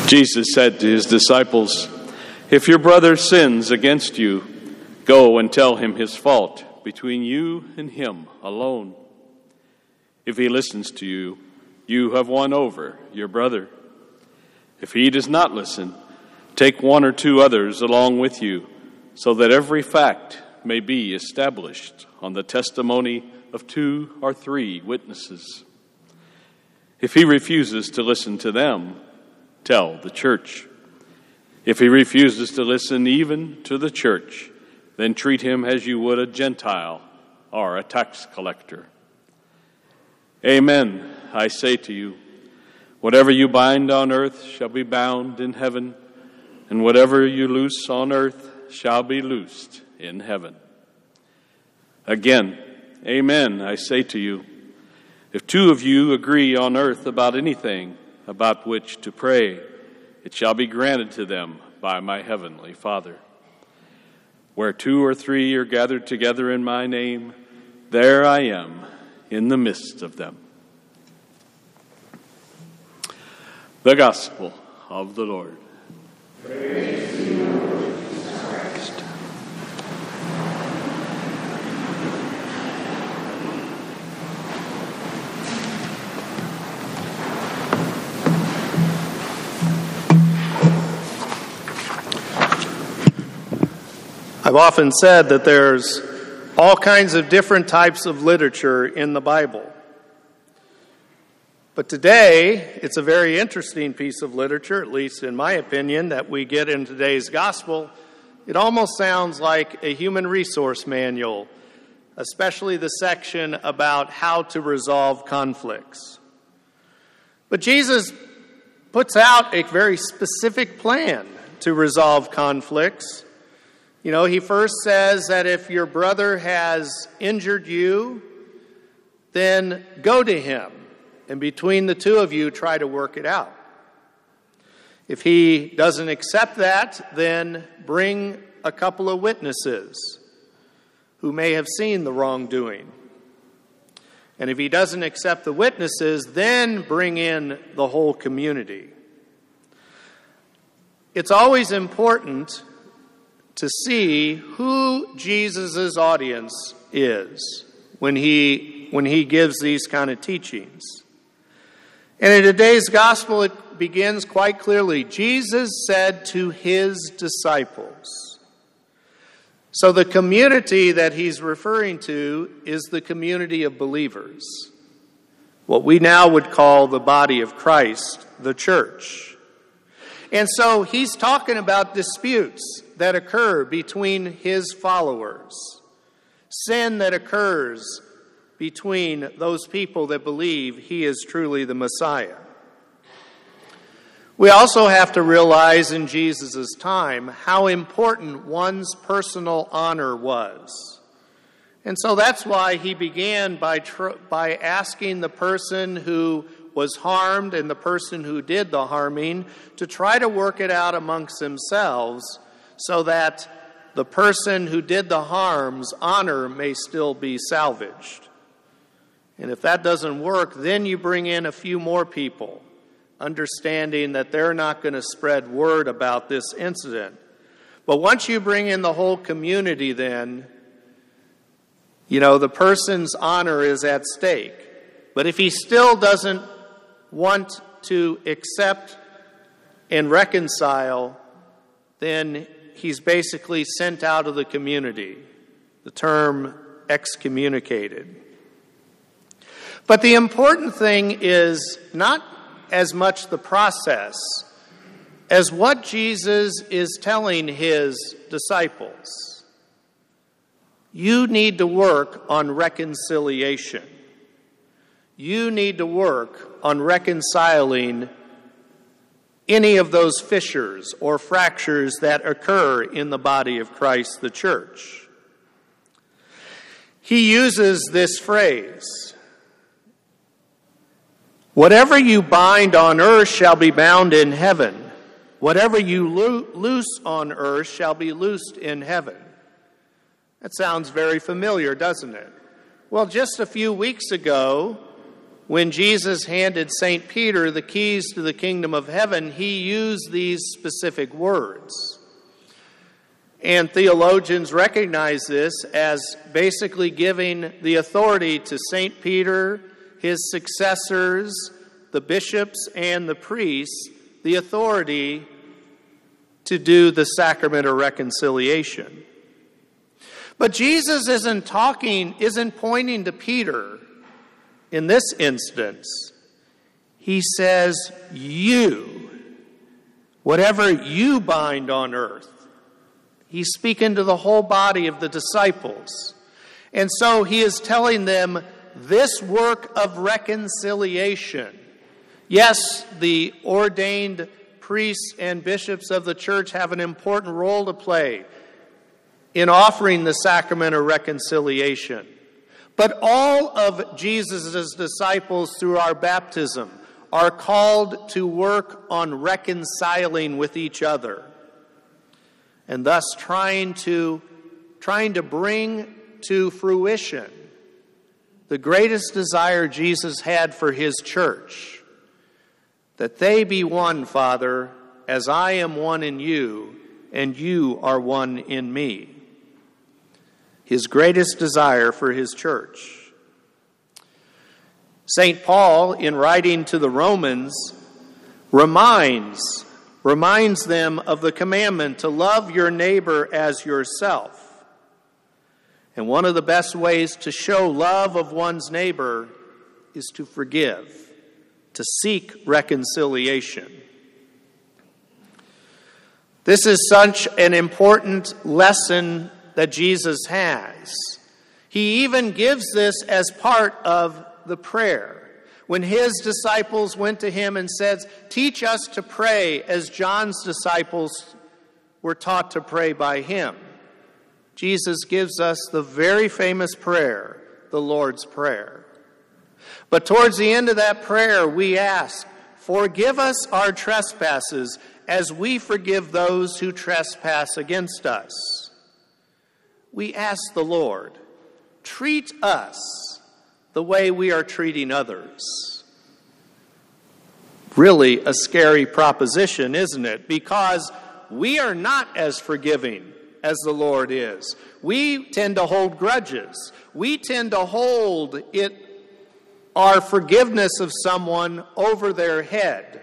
Jesus said to his disciples, "If your brother sins against you, go and tell him his fault between you and him alone. If he listens to you, you have won over your brother. If he does not listen, take one or two others along with you, so that every fact may be established on the testimony of 2 or 3 witnesses. If he refuses to listen to them, tell the church. If he refuses to listen even to the church, then treat him as you would a Gentile or a tax collector. Amen, I say to you, whatever you bind on earth shall be bound in heaven, and whatever you loose on earth shall be loosed in heaven. Again, amen, I say to you, if 2 of you agree on earth about anything about which to pray, it shall be granted to them by my heavenly Father. Where 2 or 3 are gathered together in my name, there I am in the midst of them." The Gospel of the Lord. Praise to you, Lord Jesus Christ. I've often said that there's all kinds of different types of literature in the Bible. But today, it's a very interesting piece of literature, at least in my opinion, that we get in today's gospel. It almost sounds like a human resource manual, especially the section about how to resolve conflicts. But Jesus puts out a very specific plan to resolve conflicts. You know, he first says that if your brother has injured you, then go to him, and between the 2 of you, try to work it out. If he doesn't accept that, then bring a couple of witnesses who may have seen the wrongdoing. And if he doesn't accept the witnesses, then bring in the whole community. It's always important to see who Jesus' audience is when he gives these kind of teachings. And in today's gospel, it begins quite clearly. Jesus said to his disciples. So the community that he's referring to is the community of believers, what we now would call the body of Christ, the church. And so he's talking about disputes that occur between his followers, sin that occurs between those people that believe he is truly the Messiah. We also have to realize in Jesus' time how important one's personal honor was. And so that's why he began by asking the person who was harmed and the person who did the harming to try to work it out amongst themselves so that the person who did the harm's honor may still be salvaged. And if that doesn't work, then you bring in a few more people, understanding that they're not going to spread word about this incident. But once you bring in the whole community, then, the person's honor is at stake. But if he still doesn't want to accept and reconcile, then he's basically sent out of the community. The term excommunicated. But the important thing is not as much the process as what Jesus is telling his disciples. You need to work on reconciliation. You need to work on reconciling any of those fissures or fractures that occur in the body of Christ, the church. He uses this phrase, "Whatever you bind on earth shall be bound in heaven. Whatever you loose on earth shall be loosed in heaven." That sounds very familiar, doesn't it? Well, just a few weeks ago, when Jesus handed St. Peter the keys to the kingdom of heaven, he used these specific words. And theologians recognize this as basically giving the authority to St. Peter, his successors, the bishops and the priests, the authority to do the sacrament of reconciliation. But Jesus isn't pointing to Peter in this instance. He says, you, whatever you bind on earth. He's speaking to the whole body of the disciples. And so he is telling them this work of reconciliation. Yes, the ordained priests and bishops of the church have an important role to play in offering the sacrament of reconciliation. But all of Jesus' disciples through our baptism are called to work on reconciling with each other, and thus trying to bring to fruition the greatest desire Jesus had for his church, that they be one, Father, as I am one in you, and you are one in me. His greatest desire for his church. St. Paul, in writing to the Romans, reminds them of the commandment to love your neighbor as yourself. And one of the best ways to show love of one's neighbor is to forgive, to seek reconciliation. This is such an important lesson that Jesus has. He even gives this as part of the prayer. When his disciples went to him and said, teach us to pray as John's disciples were taught to pray by him, Jesus gives us the very famous prayer, the Lord's Prayer. But towards the end of that prayer, we ask, forgive us our trespasses as we forgive those who trespass against us. We ask the Lord, treat us the way we are treating others. Really a scary proposition, isn't it? Because we are not as forgiving as the Lord is. We tend to hold grudges. We tend to hold our forgiveness of someone over their head.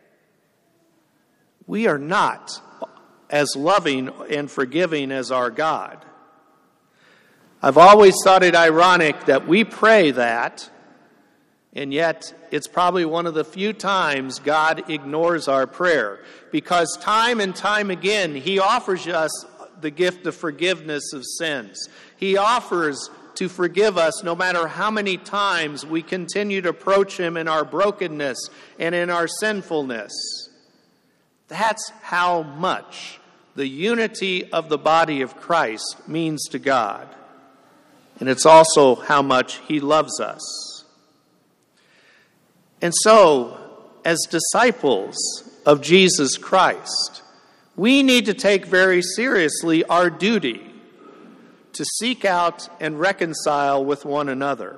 We are not as loving and forgiving as our God. I've always thought it ironic that we pray that, and yet it's probably one of the few times God ignores our prayer, because time and time again he offers us the gift of forgiveness of sins. He offers to forgive us no matter how many times we continue to approach him in our brokenness and in our sinfulness. That's how much the unity of the body of Christ means to God. And it's also how much he loves us. And so, as disciples of Jesus Christ, we need to take very seriously our duty to seek out and reconcile with one another.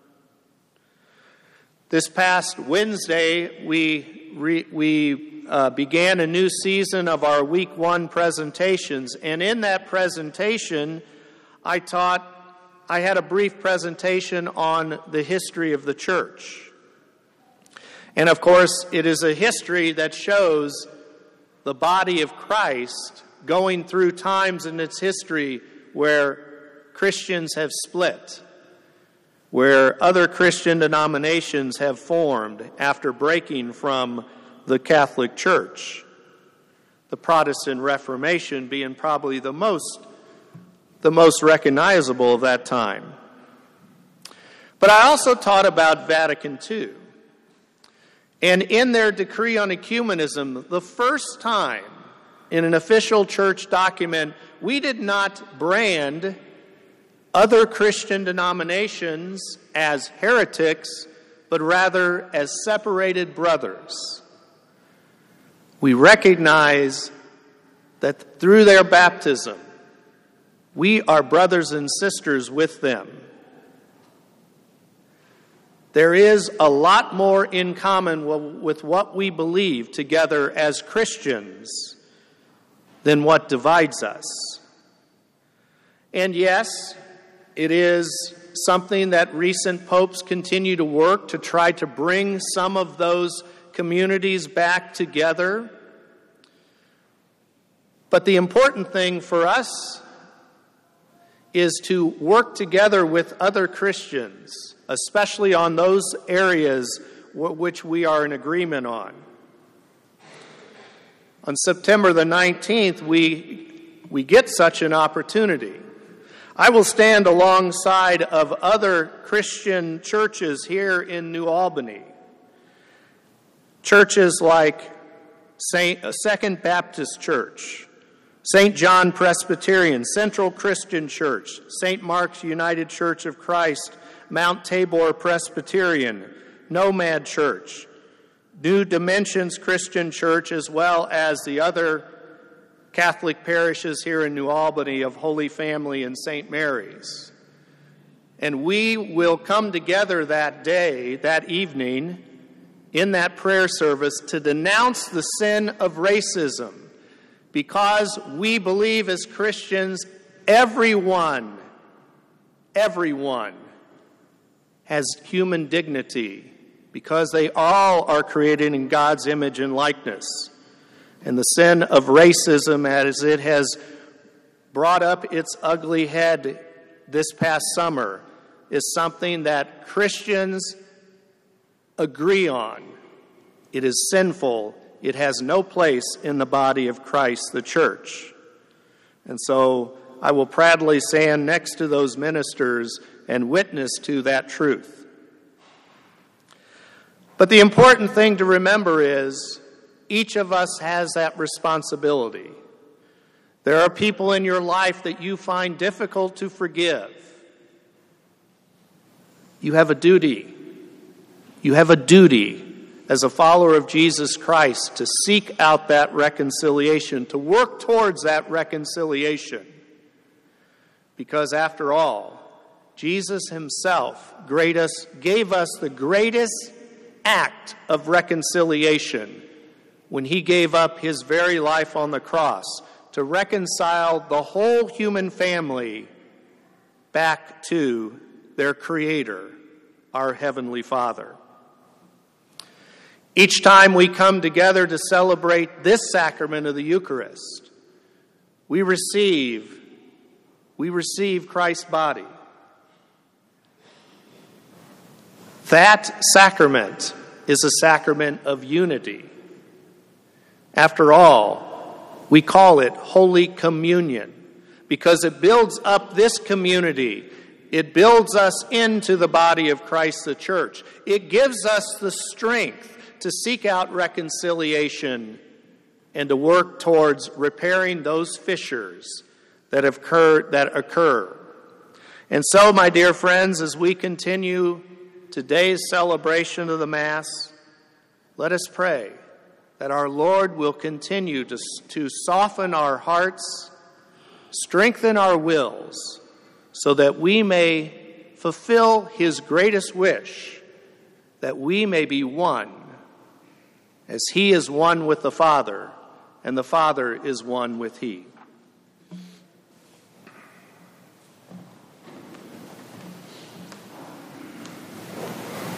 This past Wednesday, we began a new season of our Week 1 presentations. And in that presentation, I had a brief presentation on the history of the church. And of course, it is a history that shows the body of Christ going through times in its history where Christians have split, where other Christian denominations have formed after breaking from the Catholic Church. The Protestant Reformation being probably the most recognizable of that time. But I also taught about Vatican II. And in their decree on ecumenism, the first time in an official church document, we did not brand other Christian denominations as heretics, but rather as separated brothers. We recognize that through their baptism, we are brothers and sisters with them. there is a lot more in common with what we believe together as Christians than what divides us. And yes, it is something that recent popes continue to work to try to bring some of those communities back together. But the important thing for us is to work together with other Christians, especially on those areas which we are in agreement on. On September the 19th, we get such an opportunity. I will stand alongside of other Christian churches here in New Albany. Churches like Second Baptist Church, St. John Presbyterian, Central Christian Church, St. Mark's United Church of Christ, Mount Tabor Presbyterian, Nomad Church, New Dimensions Christian Church, as well as the other Catholic parishes here in New Albany of Holy Family and St. Mary's. And we will come together that day, that evening, in that prayer service to denounce the sin of racism, because we believe as Christians everyone has human dignity, because they all are created in God's image and likeness. And the sin of racism, as it has brought up its ugly head this past summer, is something that Christians agree on. It is sinful. It has no place in the body of Christ, the church. And so I will proudly stand next to those ministers and witness to that truth. But the important thing to remember is each of us has that responsibility. There are people in your life that you find difficult to forgive. You have a duty. You have a duty as a follower of Jesus Christ to seek out that reconciliation, to work towards that reconciliation. Because after all, Jesus himself gave us the greatest act of reconciliation when he gave up his very life on the cross to reconcile the whole human family back to their Creator, our Heavenly Father. Each time we come together to celebrate this sacrament of the Eucharist, we receive Christ's body. That sacrament is a sacrament of unity. After all, we call it Holy Communion because it builds up this community. It builds us into the body of Christ, the church. It gives us the strength to seek out reconciliation and to work towards repairing those fissures that occur. And so, my dear friends, as we continue today's celebration of the Mass, let us pray that our Lord will continue to soften our hearts, strengthen our wills, so that we may fulfill his greatest wish, that we may be one, as he is one with the Father, and the Father is one with he.